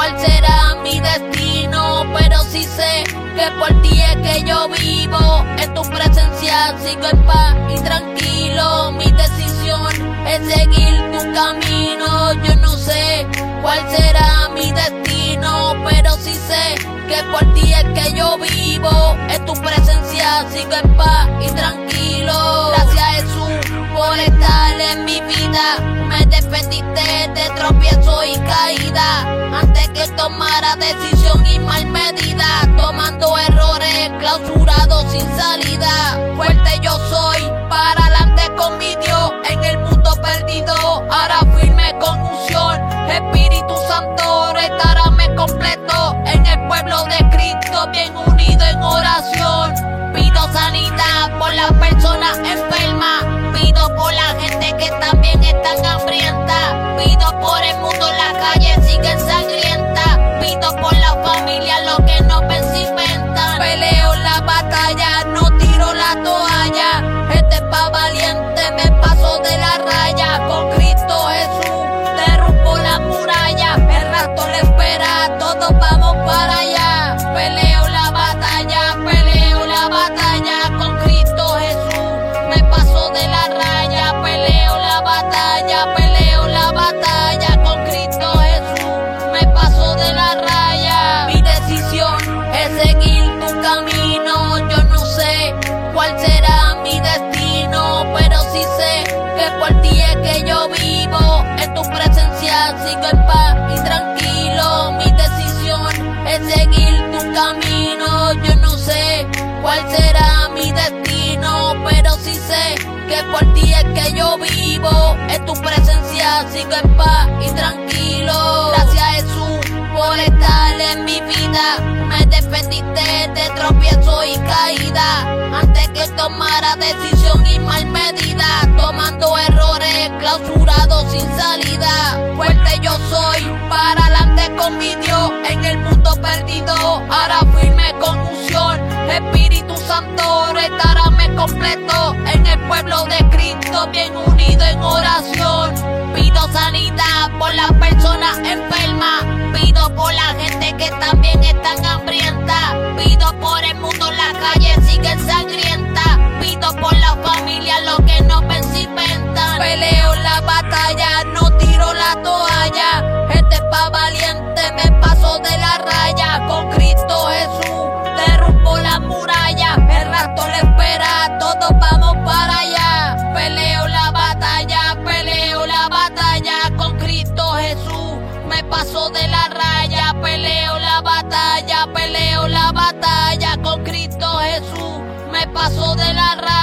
cuál será mi destino, pero sí sé que por ti es que yo vivo. En tu presencia sigo en paz y tranquilo. Mi decisión es seguir tu camino. Yo no sé cuál será mi destino, pero sí sé que por ti es que yo vivo. En tu presencia sigo en paz y tranquilo. Gracias Jesús por estar en mi vida. Me defendiste de tropiezo y caída, antes que tomara decisión y mal medida, tomando errores, clausurado sin salida. Fuerte yo soy, para adelante con mi Dios, en el mundo perdido, ahora firme con unción. Espíritu Santo, restaurame completo, en el pueblo de Cristo, bien unido en oración. Pido sanidad por las personas enfermas, pido por la gente que también están hambrientas, pido por el mundo en la calle siguen sangrientas, pido por la familia los que no ven se inventan. Peleo la batalla, no tiro la toalla, este es pa' valiente, me paso de la raya. Con Cristo Jesús derrumbo la muralla, el rato le espera, todos vamos para allá. Peleo la batalla, con Cristo Jesús me paso de la raya. Peleo la batalla, con Cristo Jesús me paso de la raya. Mi decisión es seguir tu camino. Yo no sé cuál será mi destino, pero sí sé que por ti es que yo vivo. En tu presencia sigo en paz y tranquilo. Mi decisión es seguir tu camino. Yo no sé cuál será mi destino, pero sí sé que por ti es que yo vivo. En tu presencia sigo en paz y tranquilo. Gracias Jesús por estar en mi vida. Me defendiste de tropiezo y caída, antes que tomara decisión y mal medida, tomando errores, clausurado sin salida. Fuerte yo soy, para adelante con mi Dios, en el mundo perdido, ahora firme con unción. Espíritu Santo, restaurame completo, en el pueblo de Cristo, bien unido en oración. Pido sanidad por las personas enfermas, pido por la gente que también están hambrientas, pido por el mundo en la calle siguen sangrientas, pido por la familia los que no ven se inventan. Peleo la batalla, no tiro la toalla, este es pa' valiente, me paso de la raya. Con Cristo Jesús derrumbo la muralla, el rato le espera, todos vamos para allá. Peleo la batalla, con Cristo Jesús me paso de la raya. Peleo la batalla, con Cristo Jesús me paso de la raya.